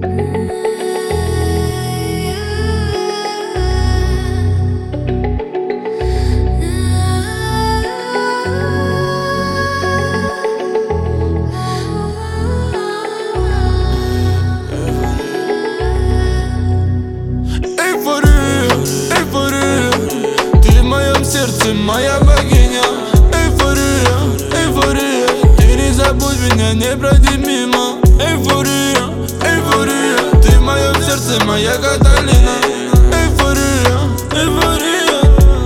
Сердце, моя богиня. Эйфория, эйфория. Ты не забудь меня, не пройди мимо. Эйфория, эйфория. Ты в моем сердце, моя Каталина. Эйфория, эйфория.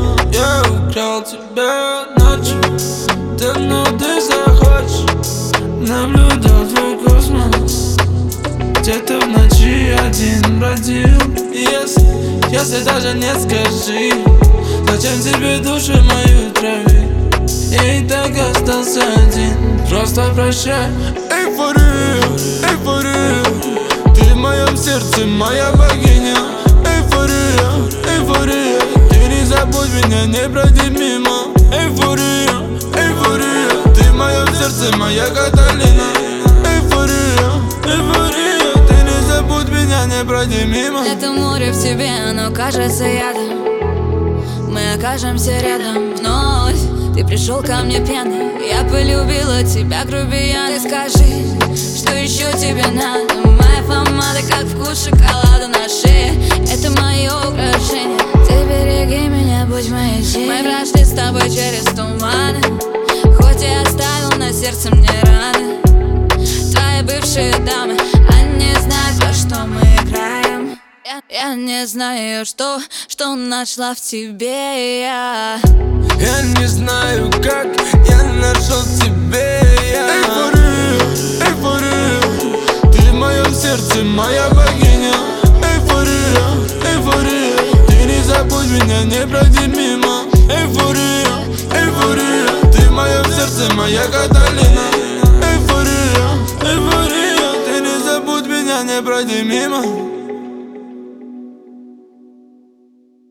Я украл тебя ночью, давно ты захочешь. Наблюдал твой космос, где-то в ночи один бродил. Если даже не скажи, зачем тебе душу мою травить? Я и так остался один, просто прощай. Эйфория, эйфория. Ты в моем сердце, моя богиня. Эйфория, эйфория. Ты не забудь меня, не пройди мимо. Эйфория, эйфория. Ты в моем сердце, моя Каталина. Эйфория, эйфория. Ты не забудь меня, не пройди мимо. Это море в тебе, оно кажется ядом. Мы окажемся рядом вновь. Ты пришел ко мне пьяный, я полюбила тебя грубиян. Ты скажи, что еще тебе надо? Моя помада, как вкус шоколада на шее. Это мое украшение. Ты береги меня, будь моей силой. Мы прошли с тобой через туманы, хоть и оставил на сердце мне раны. Твои бывшие дамы, они знают, во что мы играем. Я не знаю, что нашла в тебе я. Я не знаю, как я нашел в тебе я. Эйфория, эйфория. Ты в моем сердце, моя богиня. Эйфория, эйфория. Ты не забудь меня, не пройди мимо. Эйфория, эйфория. Ты в моем сердце, моя Каталина. Эйфория, эйфория. Ты не забудь меня, не пройди мимо.